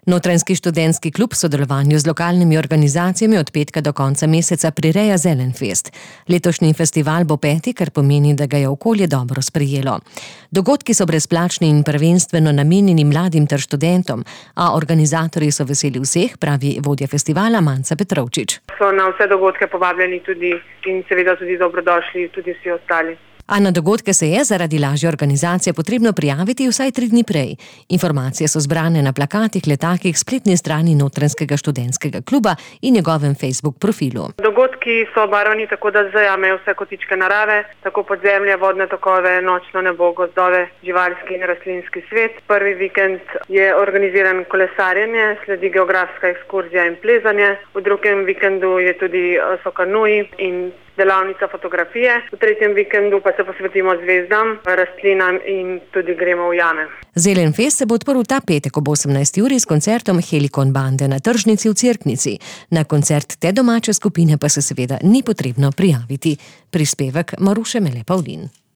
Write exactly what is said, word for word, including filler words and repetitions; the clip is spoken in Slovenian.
Notranjski študentski klub v sodelovanju z lokalnimi organizacijami od petka do konca meseca prireja Zelenfest. Letošnji festival bo peti, kar pomeni, da ga je okolje dobro sprejelo. Dogodki so brezplačni in prvenstveno namenjeni mladim ter študentom, a organizatorji so veseli vseh, pravi vodja festivala Manca Petrovčič. So na vse dogodke povabljeni tudi in seveda tudi dobrodošli tudi vsi ostali. A na dogodke se je zaradi lažje organizacije potrebno prijaviti vsaj tri dni prej. Informacije so zbrane na plakatih, letakih, spletni strani Notranjskega študentskega kluba in njegovem Facebook profilu. Dogodki so obarvani tako, da zajamejo vse kotičke narave, tako podzemlje, vodne tokove, nočno nebo, gozdove, živalski in rastlinski svet. Prvi vikend je organiziran kolesarjenje, sledi geografska ekskurzija in plezanje. V drugem vikendu je tudi so kanuji in delavnica fotografije. V tretjem vikendu pa se posvetimo zvezdam, rastlinam in tudi gremo v jame. Zelenfest se bo odprl ta petek ob osemnajsti uri s koncertom Helikon bande na tržnici v Cerknici. Na koncert te domače skupine pa se seveda ni potrebno prijaviti. Prispevek Maruše Mele Pavlin.